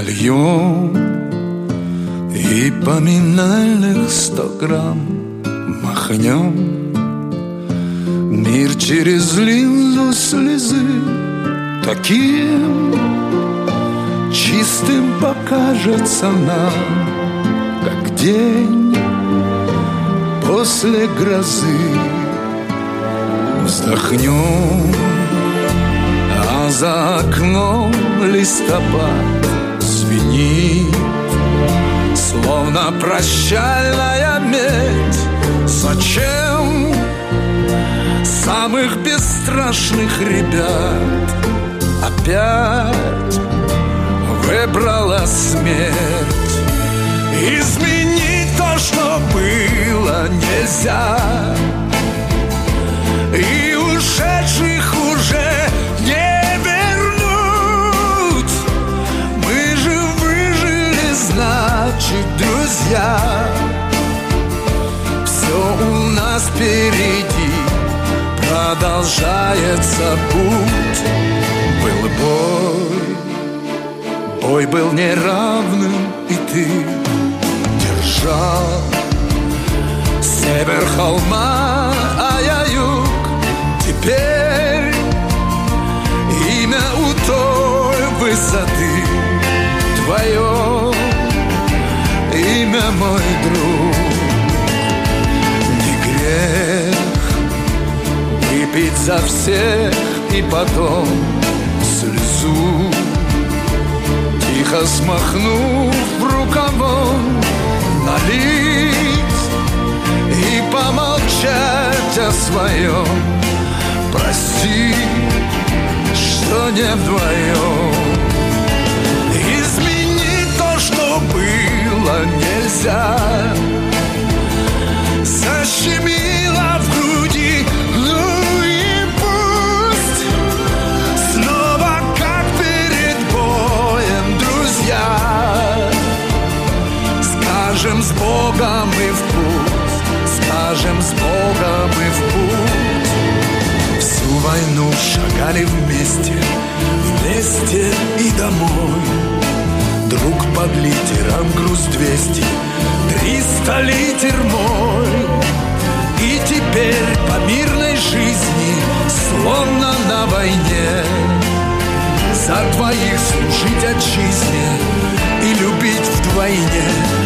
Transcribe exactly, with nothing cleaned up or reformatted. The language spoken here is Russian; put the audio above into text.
нальем и поминальных сто грамм махнем. Мир через линзу слезы таким чистым покажется нам, как день после грозы. Вздохнем, а за окном листопад звенит, словно прощальная медь. Зачем самых бесстрашных ребят опять выбрала смерть? Изменить то, что было, нельзя, и ушедших уже не вернуть. Мы же выжили, значит, друзья. Все у нас впереди, продолжается путь. Был бой, бой был неравным, и ты держал север холма, а я юг. Теперь имя у той высоты твое, имя, мой друг. Не грех выпить за всех и потом слезу, тихо смахнув рукавом, налить и помолчать о своем. Прости, что не вдвоем. Изменить то, что было, нельзя. Защемило в груди, ну и пусть. Снова, как перед боем, друзья. Скажем с Богом и в путь, скажем с Богом и в путь. Всю войну шагали вместе, вместе и домой. Друг под литером груз двести, триста литер мой. И теперь по мирной жизни, словно на войне, за двоих служить отчизне и любить вдвойне.